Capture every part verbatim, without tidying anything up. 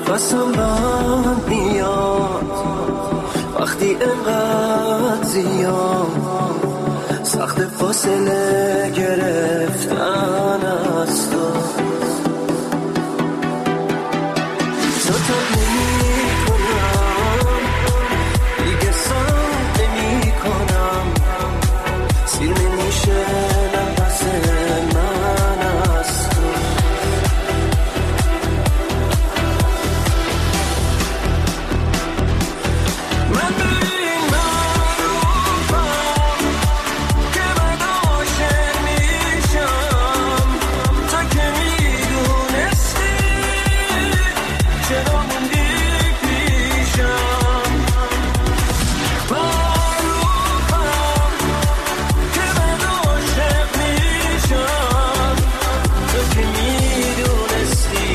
نفسم بند میاد وقتی انقدر زیاد سخت فاصله گرفتن از تو زدت نمی کنم دیگه سم نمی کنم سیر نمیشه نفس من از تو من به این معروفم که من عاشق میشم تا که میدونستی چرا موندی پیشم معروفم که من عاشق میشم تا که میدونستی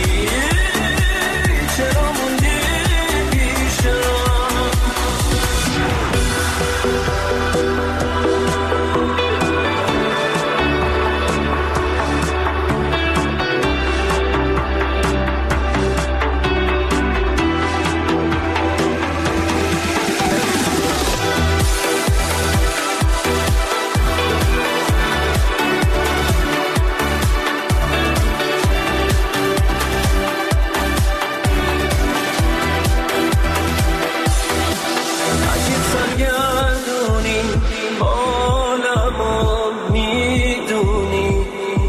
چرا موندی پیشم اگه سرگردونی حالمو میدونی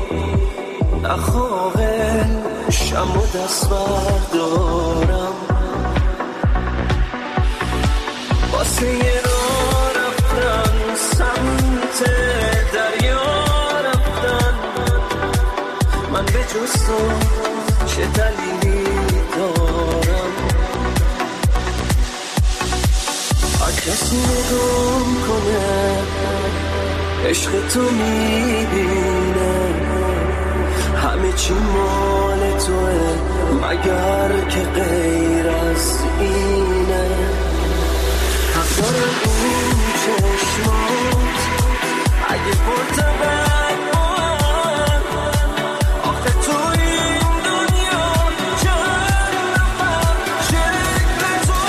نخواهه شم و دست بردارم واسه یه راه رفتن سمت دریا رفتن من به جز تو چه دلیلی دارم هر کسی نگاه کنه عشق تو میبینه همه چی مال توه مگر که غیر از اینه حق دارم اون چشمات اگه پرتبت بار آخه تو این دنیا چند نفر شکل تو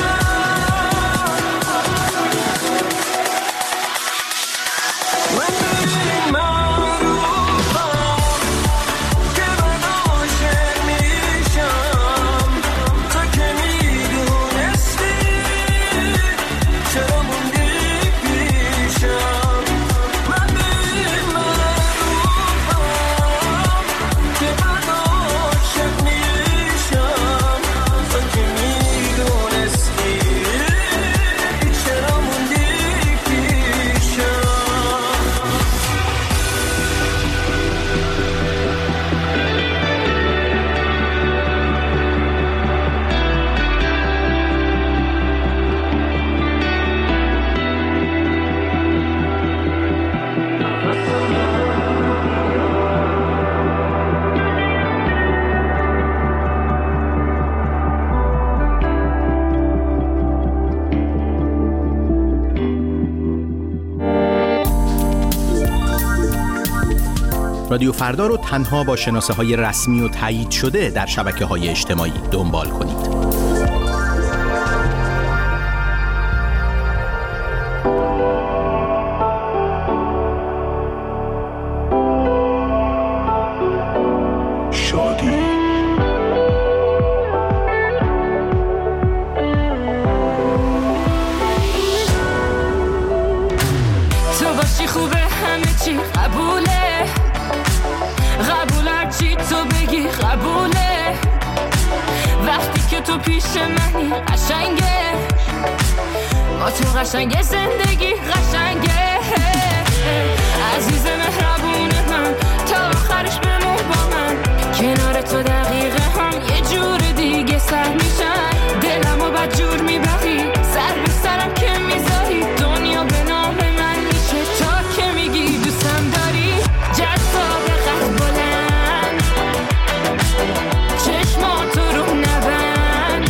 من به این معروفم که من عاشق میشم تا که میدونستی چرا موندی پیشم من به این معروفم که من عاشق میشم تا که میدونستی چرا موندی پیشم رادیو فردا رو تنها با شناسه های رسمی و تایید شده در شبکه های اجتماعی دنبال کنید. تو باشی خوبه همه چی قبوله قبول هرچی تو بگی قبوله وقتی که تو پیش منی قشنگه با تو قشنگه زندگی قشنگه عزیز مهربون من تا آخرش بمون با من کنار تو دقیقه هم یه جور دیگه سر میشن دلمو بدجور میبری سر به سرم که میذاری دنیا به نام من میشه تا که میگی دوستم داری جذاب قد بلند چشماتو رو نبند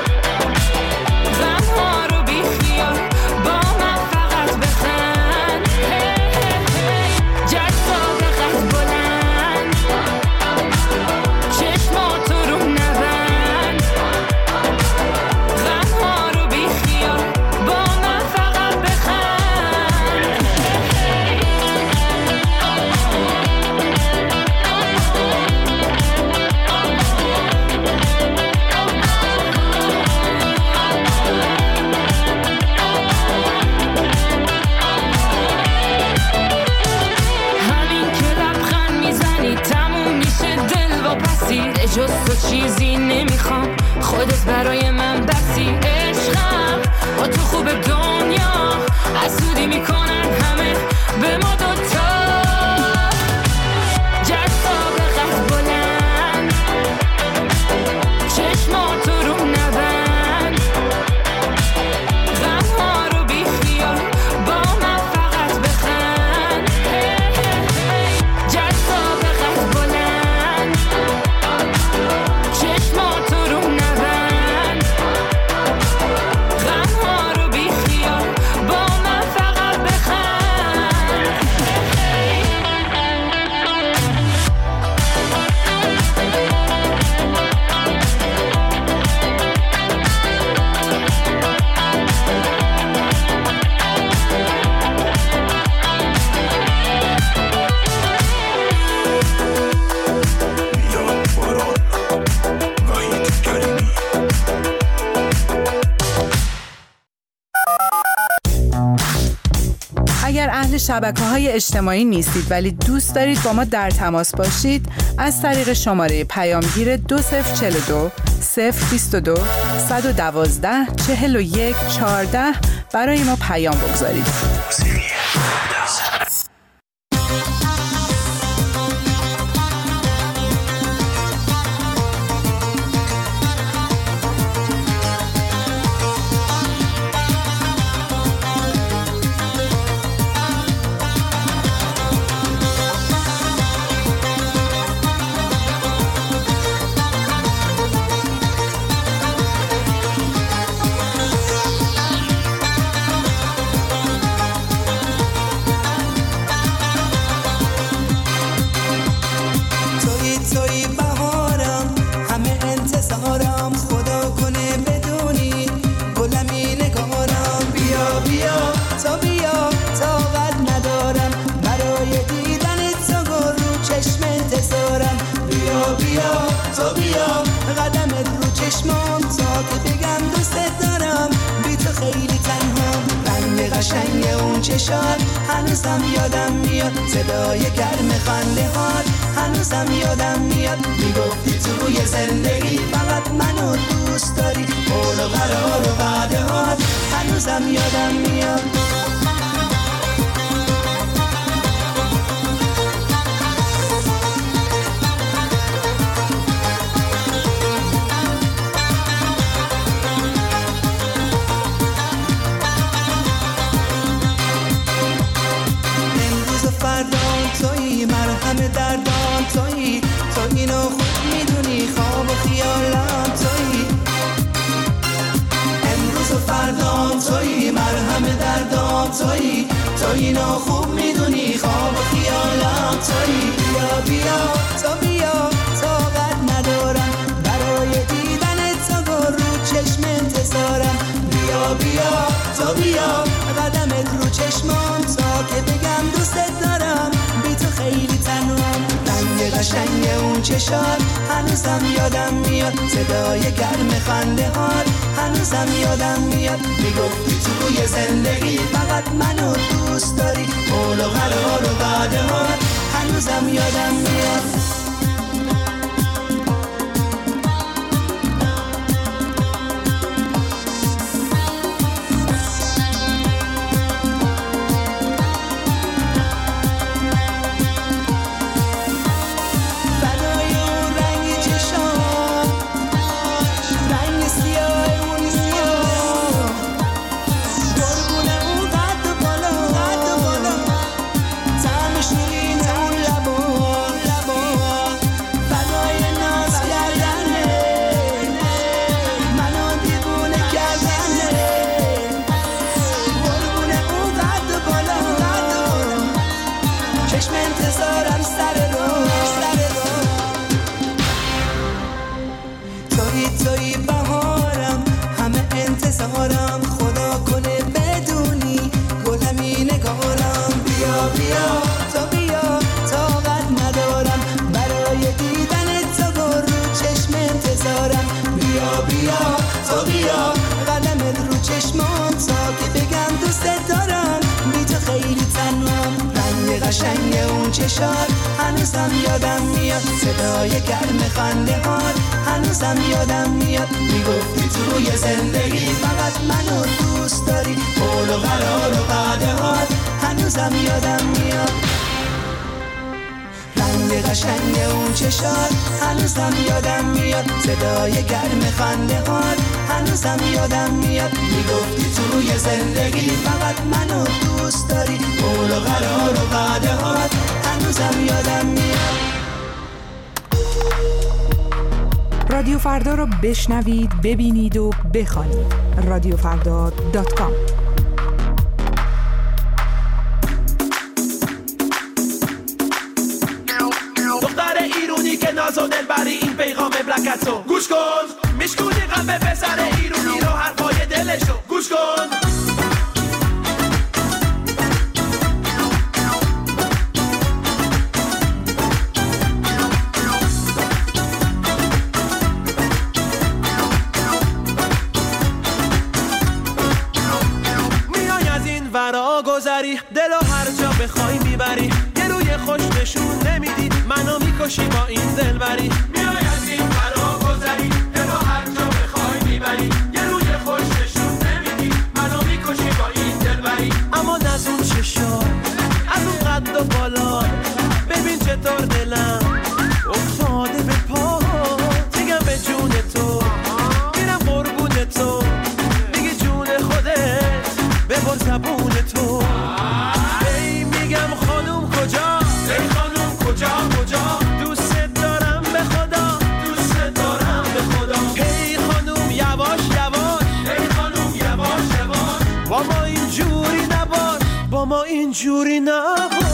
غمها رو بی خیال با من فقط بخند جذاب تو چیزی نمیخوام، خودت برای من بسی. عشقم با تو خوب دنیا حسودی میکنن همه به ما دوتا. جذاب قد بلند چشماتو رو نبند، غمها رو بی خیال با من فقط بخند. جذاب قد بلند چشماتو رو نبند، غمها رو بی خیال با من فقط بخند. اگر اهل شبکه‌های اجتماعی نیستید ولی دوست دارید با ما در تماس باشید، از طریق شماره پیامگیر دو صفر چهل و دو صفر بیست و دو صد و دوازده چهل و یک چهارده برای ما پیام بگذارید. توی توی بهارم، همه انتظارم، خدا کنه بدونی گلمی نگارم. بیا بیا تا بیا طاقت ندارم، برای دیدن تو گل رو چشم انتظارم. بیا بیا تا بیا قدمت رو چشمام، تا که بگم دوست دارم بی تو خیلی تنهام. رنگ قشنگ اون چشات هنوزم یادم میاد، صدای گرم خنده هات هنوزم یادم میاد. میگفتی توی زندگی فقط منو دوست داری، قول و قرار و وعده هات هنوزم یادم میاد. امروز و فردا تویی، مرهم دردان تویی، تو اینو خوب میدونی، خواب و خیالم تویی. امروز و فردا تویی، مرهم دردان تویی، تو اینو خوب میدونی، خواب و خیالم تویی. بیا بیا تا بیا طاقت ندارم، برای دیدن تو گل رو چشم انتظارم. بیا بیا تا بیا قدمت رو چشمام، تا که بگم دوست دارم بی تو خیلی تنهام. رنگ قشنگ اون چشات هنوزم یادم میاد، صدای گرم خنده هات هنوزم یادم میاد. میگفتی توی زندگی فقط منو دوست داری، قول و قرار و وعده هات هنوزم یادم میاد. توی بهارم، همه انتظارم، خدا کنه بدونی گلمی نگارم. بیا بیا تا بیا طاقت ندارم، برای دیدن تو گل رو چشم انتظارم. بیا بیا تا بیا قدمت رو چشمام، تا که بگم دوست دارم بی تو خیلی تنهام. رنگ قشنگ اون چشات هنوزم یادم میاد، صدای گرم خنده هات هنوزم یادم میاد. میگفتی توی زندگی فقط منو دوست داری، قول و قرار و وعده هات هنوزم یادم میاد. رنگ قشنگ اون چشات هنوزم یادم میاد، صدای گرم خنده هات هنوزم یادم میاد. میگفتی توی زندگی فقط منو دوست داری، قول و قرار و وعده هات هنوزم یادم میاد. رادیو فردا رو بشنوید، ببینید و بخوانید. رادیو فردا دات کام. دختر ایرونی که ناز و دلبری، این پیغام بلکتو گوش کن. میشکونی قلب پسر ایرونی رو، حرفای دلشو گوش کن. میای از این ورا گذری، دلو هر جا بخوای میبری. یه روی خوش نشون نمیدی، منو میکشی با این دلبری. میای از این ورا گذری، دلو هر جا بخوای میبری. یه روی خوش نشون نمیدی، منو میکشی با این دلبری. اما از اون چشا، از اون قد و بالا، ببین چطور دلم افتاده به پا. میگم به جون تو، میرم قربون تو، میگی جون خودت ببر زبون تو. ای میگم خانوم کجا، ای خانوم کجا کجا، دوست دارم به خدا، دوست دارم به خدا. ای خانوم یواش یواش، ای خانوم یواش یواش، با ما اینجوری نباش، با ما اینجوری نباش.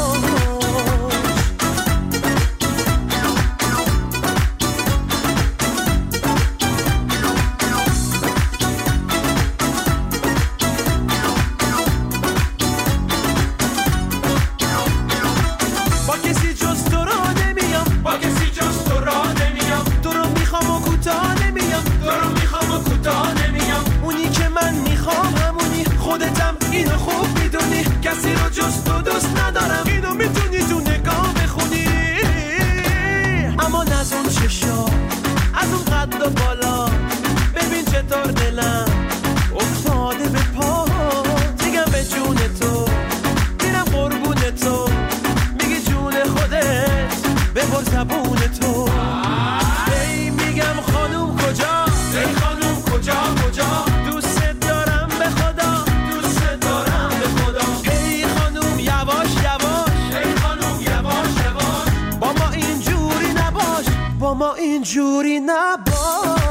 اینو خوب میدونی، کسی رو جز تو دوست ندارم، اینو میتونی تو نگاه بخونی. اما از اون چشا، از اون قد و بالا، ببین چطور دلم افتاده به پا. میگم به جون تو، میرم قربون تو، میگی جون خودت ببر زبون تو. ای میگم خانوم کجا، ای خانوم کجا کجا، دوست دارم به خدا، دوست دارم به خدا. ای خانوم یواش یواش، ای خانوم یواش یواش، با ما اینجوری نباش، با ما اینجوری نباش.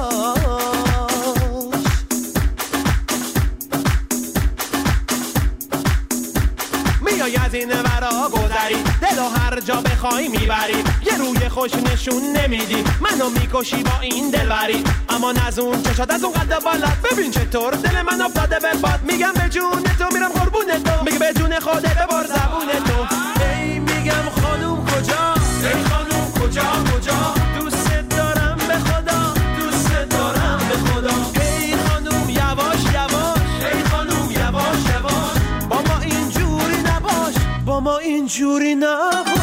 میای از این ورا گذری، دلو هر جا بخوای میبری. یه روی خوش نشون نمیدی، منو میکشی با این دلبری. اما از اون چشات، از اون قد بالات، ببین چطور دل من افتاده به باد. میگم به جون تو، میرم قربون تو، میگه به جون خودت ببر زبون تو. ای میگم خانوم کجا، ای خانوم کجا کجا، دوست دارم به خدا، دوست دارم به خدا. ای خانوم یواش یواش، ای خانوم یواش یواش، با ما اینجوری نباش، با ما اینجوری نباش.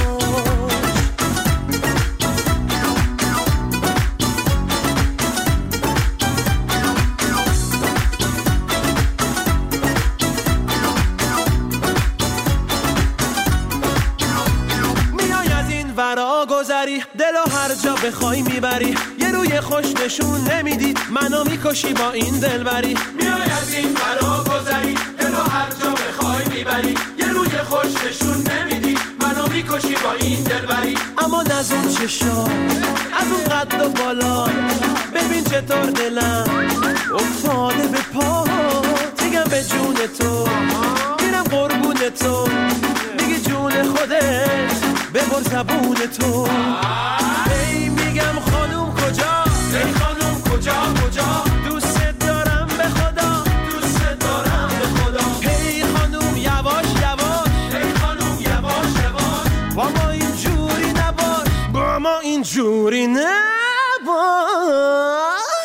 ورا گذری، دلو هر جا بخوای میبری. یه روی خوش نشون نمیدی، منو میکشی با این دلبری. میای از این ورا گذری، دلو هر جا بخوای میبری. یه روی خوش نشون نمیدی، منو میکشی با این دلبری. اما از اون چشا، از اون قد و بالا، ببین چطور دلم افتاده به پا. میگم به جون تو، میرم قربون تو، میگی جون خودت ببر زبون تو. ای میگم خانوم کجا، ای خانوم کجا کجا، دوست دارم به خدا، دوست دارم به خدا. ای خانوم یواش یواش، ای خانوم یواش یواش، با ما اینجوری نباش، با ما اینجوری نباش.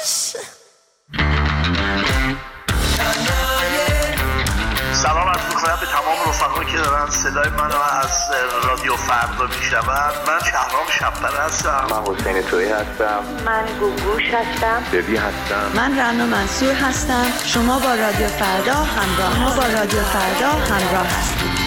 سلام از دوست ضمن به تمام رفقا که دارن صدای منو از رادیو فردا میشنون. من شهرام شب‌پره هستم. من حسین تویی هستم. من گوگوش هستم. ببی هستم. من رنا منصور هستم. شما با رادیو فردا همراه ما با رادیو فردا همراه هستید.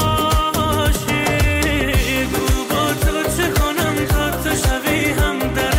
چه کنم تا تو شبیه هم در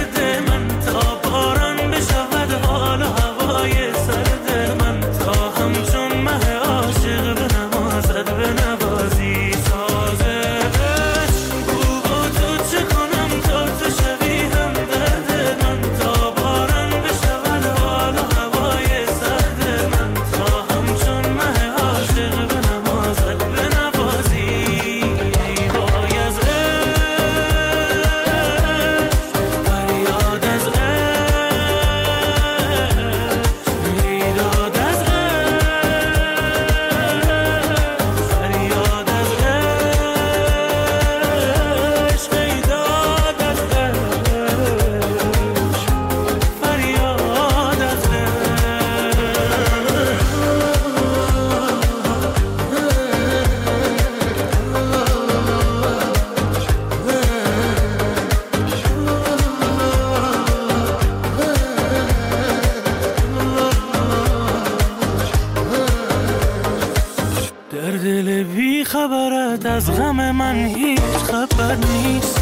فریاد از غم من هیچ خبر نیست.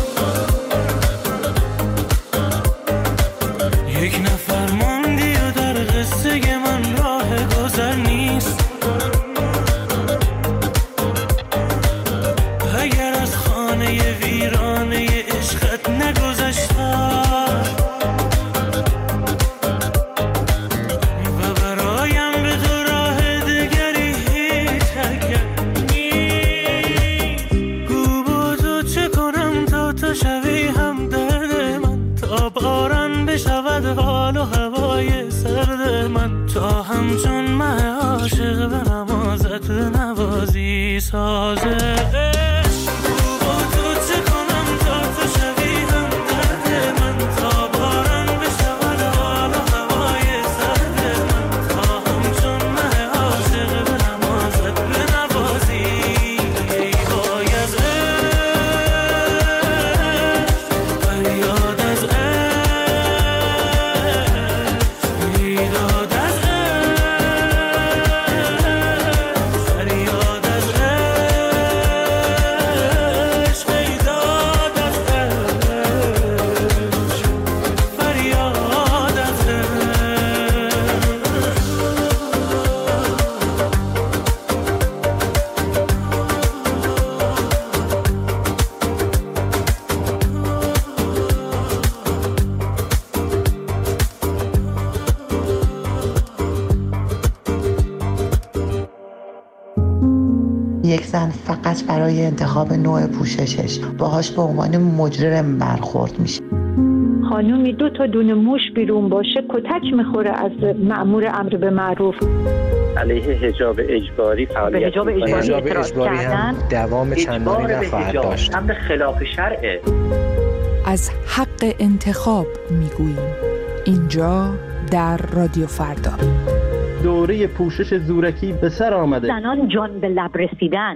یک نفر ماندی و در قصه من راه گذر نیست. اگر از خانه ویرانه عشقت نگذشتم و برایم به تو راه دگری هیچ حرکت نیست. گو با تو چه کنم تا تو شوی هم درد من، تا باران بشود حال و هوای سرد من، تا همچون من عاشق به نمازت نوازی سازه. یک زن فقط برای انتخاب نوع پوششش باهاش به عنوان مجرم برخورد میشه. خانومی دو تا دونه موش بیرون باشه کتک میخوره از مأمور امر به معروف. علیه حجاب اجباری فعالیت حجاب اجباری, حجاب اجباری هم دوام چندانی نخواهد داشت. امر خلاف شرعه. از حق انتخاب میگوییم اینجا در رادیو فردا. دوره پوشش زورکی به سر آمده. زنان جان به لب رسیدن.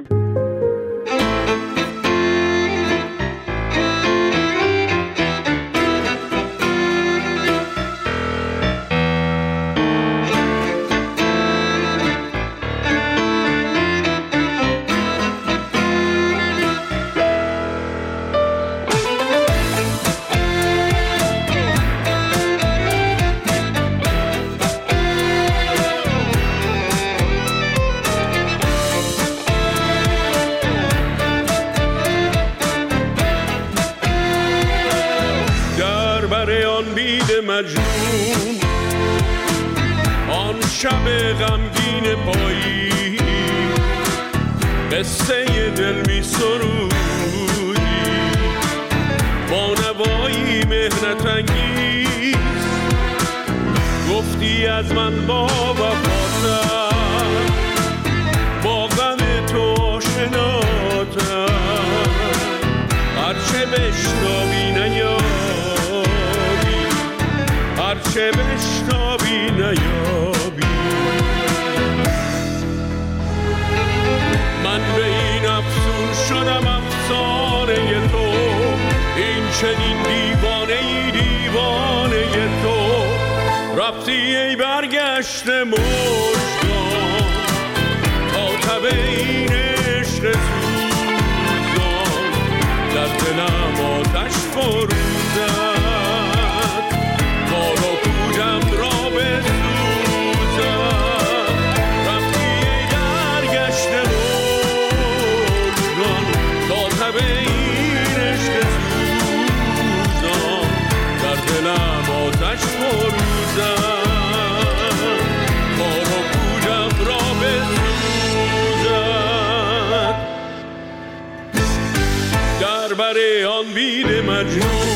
مجنون آن شب غمگین پایی قصه دل می سرودی با نوایی مهنت انگیز گفتی از من با وفاتم با غم تو آشناتم هرچه بشنوی نیام هرچه بشتابی نیابی من به این افسون شدم افسانه تو این چنین دیوانه ای دیوانه تو رفتی ای برگشته مژگان تا تب این عشق سوزان در دلم آتش فروزد بر آن بید مجنون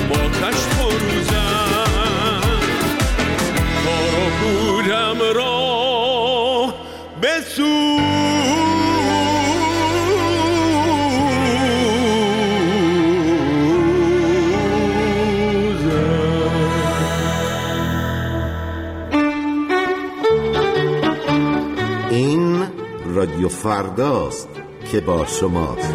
با کشف و روزم کارو بودم را بسو رادیو فرداست که با شماست.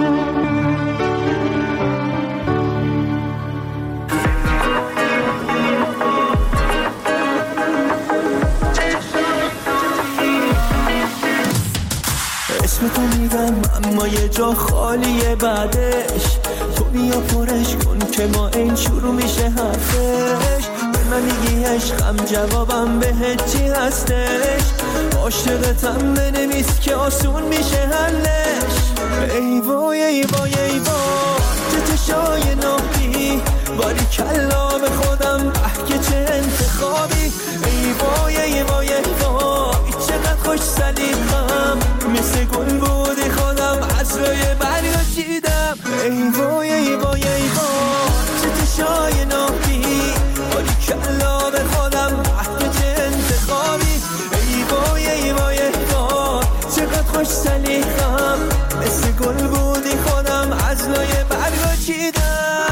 اسم تو میگم اما یه جا خالیه بعدش، تو بیا پرش کن که ما این شروع میشه حرفش. به من میگی عشقم جوابم به چی هستش، عاشقتم بنویس که آسون میشه حلش. ای وای ای وای ای وای چه چشای ناهی، باری کلا به خودم که چه انتخابی. ای وای ای وای ای وای چقدر خوش سلیقم، مثل گل بودی خودم از روی برگا چیدم. ای وای ای وای ای وای چه چشای ناهی، باری کلا به خودم که چه انتخابی. ای وای ای وای ای وای چقدر خوش سلیقم، مثل گل بودی خودم از لای برگا چیدم.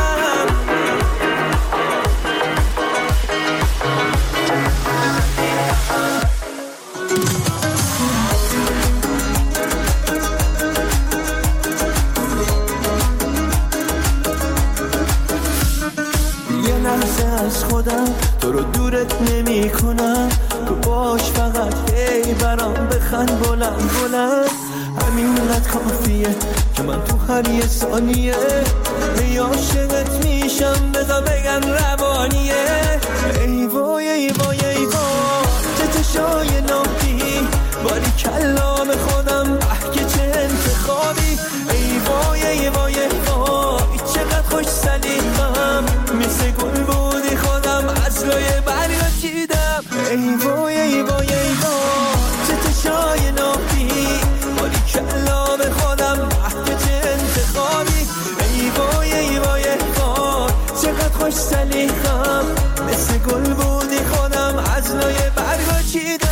یه لحظه از خودم تو رو دورت نمی کنم، تو باش فقط هی برام بخند بلند بلند. همینقدر کافیه که من تو هر یه ثانیه ای عاشقت میشم، بذار بگم روانیه. ای وای ای وای ای وای چه چشای ناهی، باری کلا به خودم که چه انتخابی. ای وای ای وای ای وای چقدر خوش سلیقم، مثل گل بودی خودم از لای برگا چیدم. ای وای ای وای ای وای چه چشای ناهی، باری کلا به خودم که چه انتخابی. ای وای ای وای ای وای چقدر خوش سلیقم، مثل گل بودی خودم از لای برگا چیدم.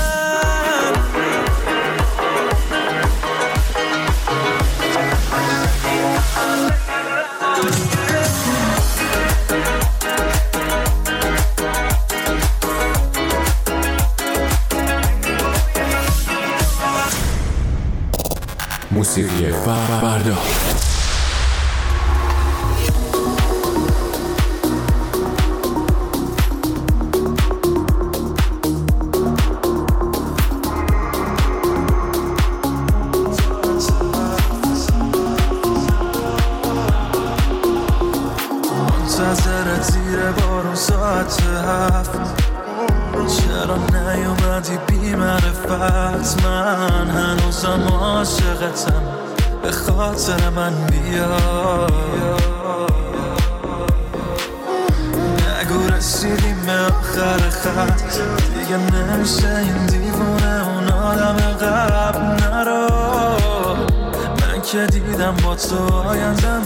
موسیقی فردا. منتظرت زیر بارون ساعت هفت، چرا نیومدی بی معرفت؟ من هنوزم عاشقتم، به خاطر من بیا. نگو رسیدیم به آخر خط، دیگه نمیشه این دیوونه اون آدم قبل نرو. من که دیدم با تو آیندم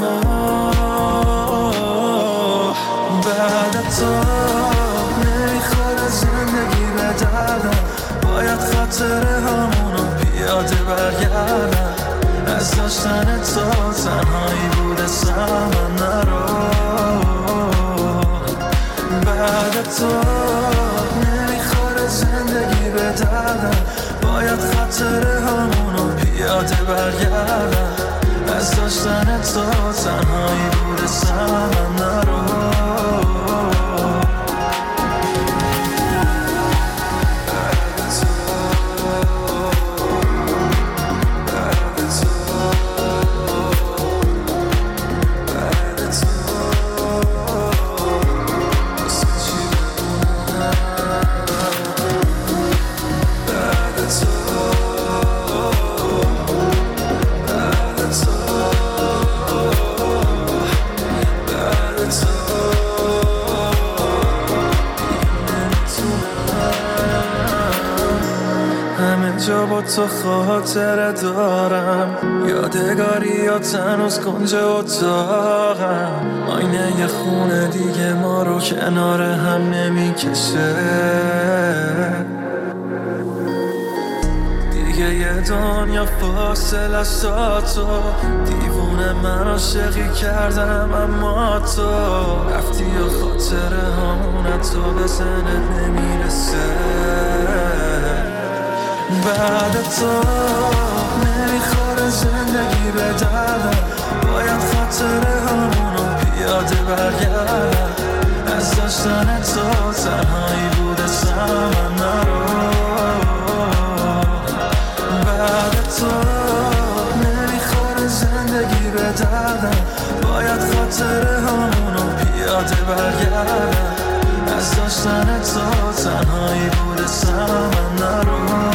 بعد تو نمیخوره زندگی به دردم، باید خاطره همونو پیاده برگردم. از داشتن تو تنهایی بوده سمن نرو. بعد تو نمیخوره زندگی به دردم، باید خاطره همونو پیاده برگردم. از داشتن تو تنهایی بوده سمن نرو. بعد جا با تو خاطره دارم، یادگاریات هنوز کنج اتاقم، آینه یه خونه دیگه ما رو کنار هم نمیکشه، دیگه یه دنیا فاصله است تا تو، دیوونه من عاشقی کردم اما تو رفتی و خاطره همونه تو به ذهنت نمیرسه، بعد تو نمیخوره زندگی به دردم، باید خاطره همونو پیاده برگردم، از داشتن تو تنهایی بوده سمن نرو، بعد تو نمیخوره زندگی به دردم، باید خاطره همونو پیاده برگردم، از داشتن تو تنهایی بوده سمن نرو.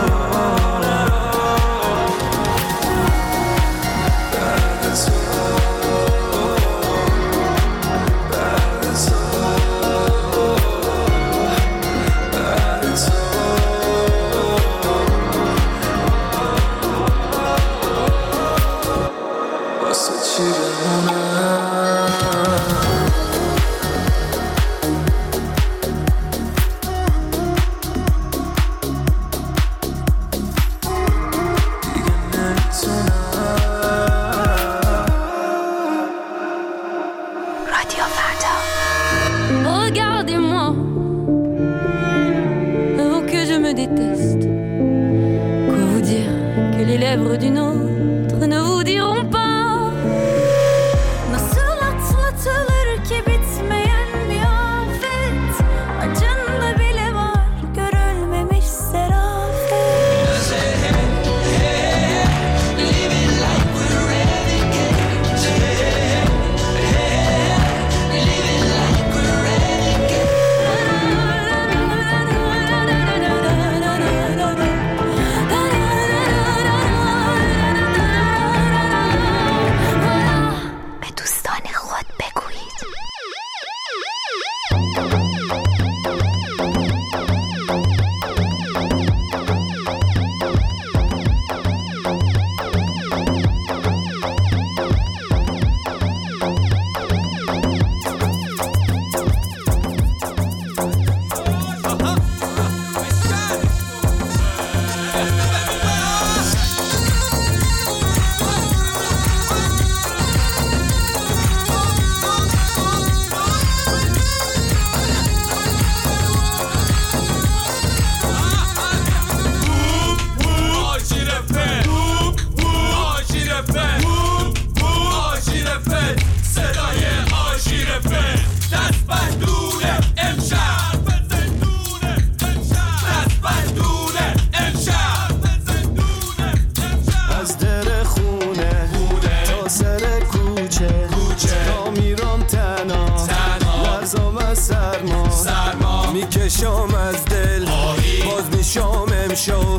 میکشم از دل باز میشم امشو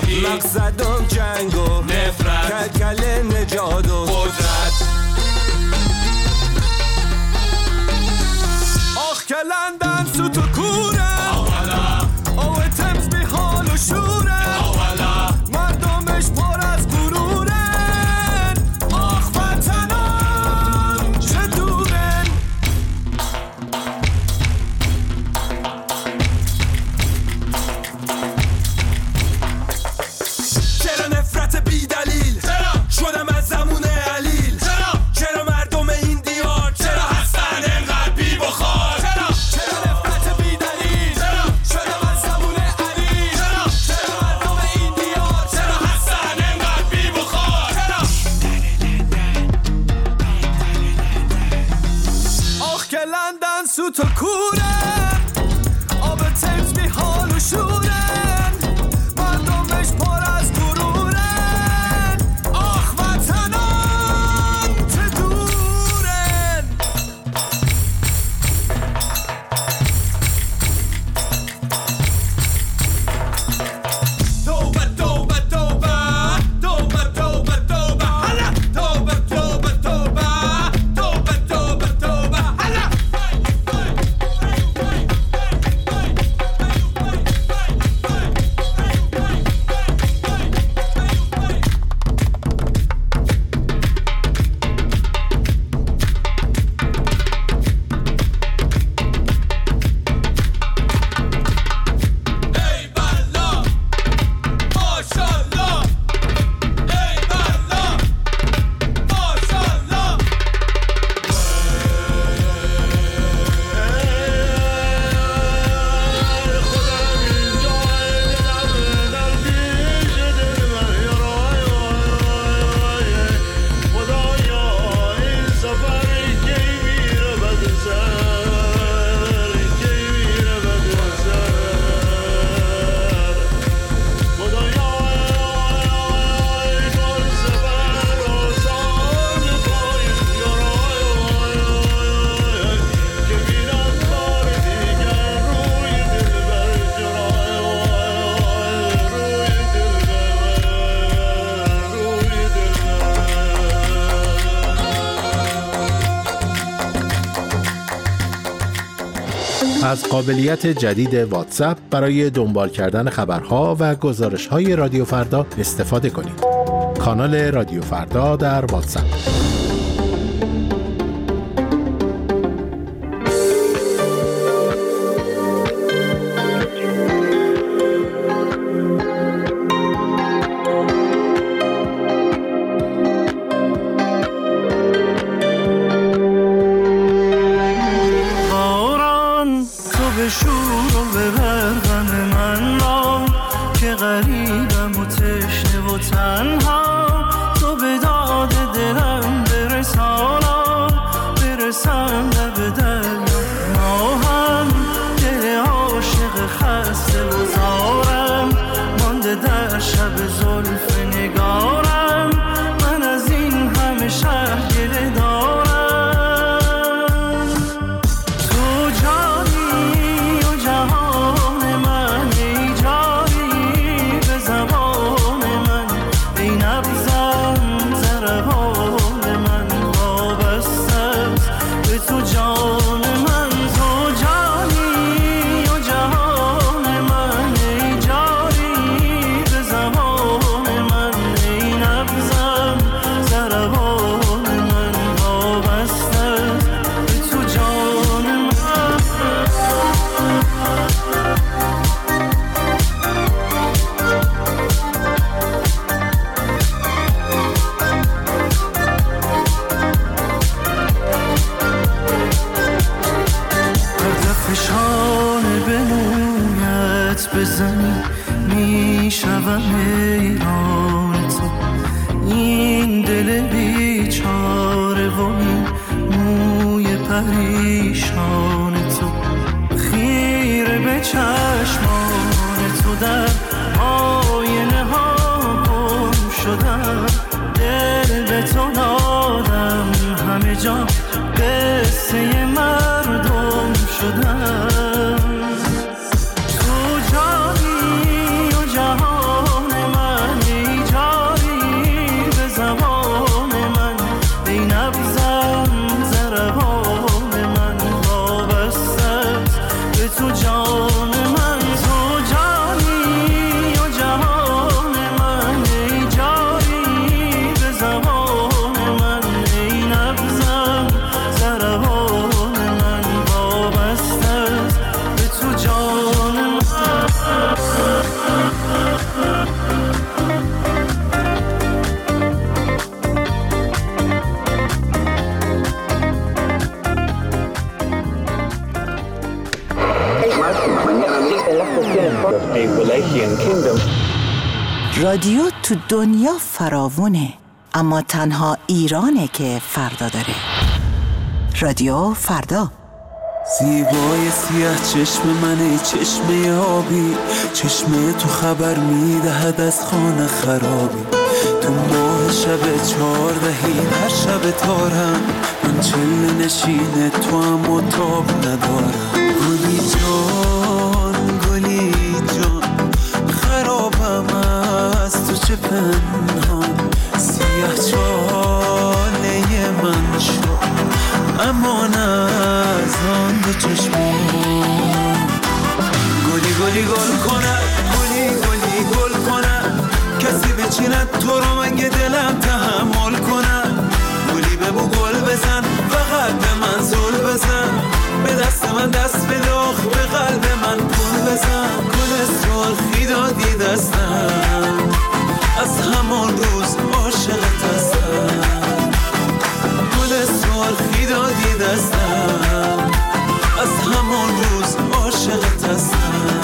مقصدم جنگ و نفرت کلکل نجات و قدرت آخ کلندن سوت و کوره آوه تمز بی حال و شوره مردمش پر از غرورن آخ وطنم چه دورن چرا نفرت بی دلیل شدم از زمون علیل چرا مردم این دیار چرا هستن انقدر بی بخار چرا نفرت بی دلیل شدم از زمون علیل چرا مردم این دیار چرا هستن انقدر بی بخار آخ که لندن سوت و کورن آب تمز بی حال و شورن مردمش پر از غرورن آخ وطنم چه دورن توبه توبه توبه توبه توبه توبه هلا توبه توبه توبه توبه توبه توبه هلا از قابلیت جدید واتساپ برای دنبال کردن خبرها و گزارش‌های رادیو فردا استفاده کنید. کانال رادیو فردا در واتساپ. رادیو تو دنیا فراوونه، اما تنها ایرانه که فردا داره. رادیو فردا. زیبای سیاه چشم منه، چشم آبی، چشم تو خبر میدهد از خانه خرابی. تو ماه شب چهاردهی هر شب تارم، من چله نشینه تو هم و تاب ندارم. گلی جان گلی جان خرابم از تو چه پنهان، سیاه چاله من شد امان از آن دو چشمان. گلی گلی گل کنه، گلی گلی گل کنه، کسی بچیند تو رو مگه دلم تحمل کنه. گلی ببو گل بزن فقط به من زل بزن، به دست من دست بداخ به قلب من پول بزن. گل سرخی دادی دستم، از همان روز عاشقت هستم. گل سرخی دادی دستم، از همان روز عاشقت هستم.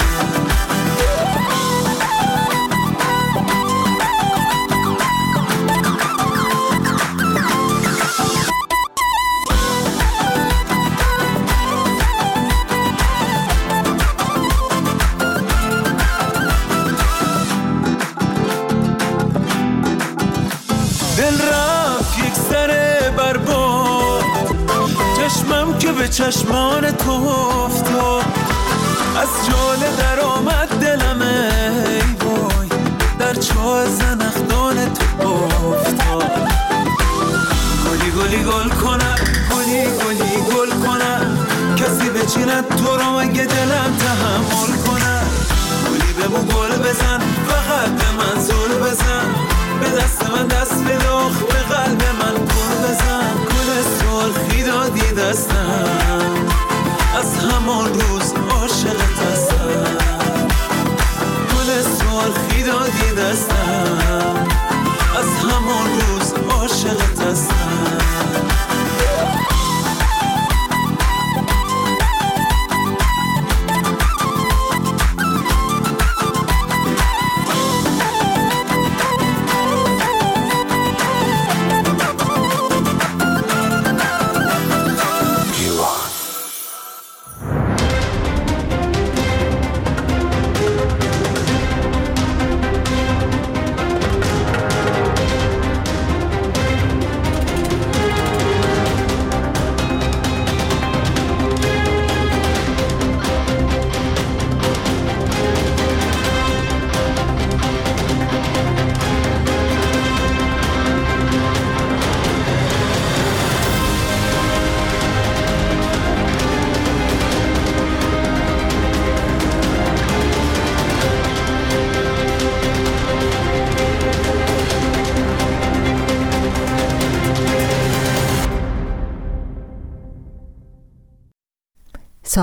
به چشمان تو افتاد، از جاله در آمد دلم ای وای، در چاه زنخدان تو افتاد. گلی گلی گل کنه، گلی گلی گل کنه، کسی به بچینت تو رو مگه دلم تحمل کنم. گلی بمو گل بزن فقط به من زل بزن، به دست من دست بداخ به قلب من گل بزن. گل سرخی دادی دستم از همان روز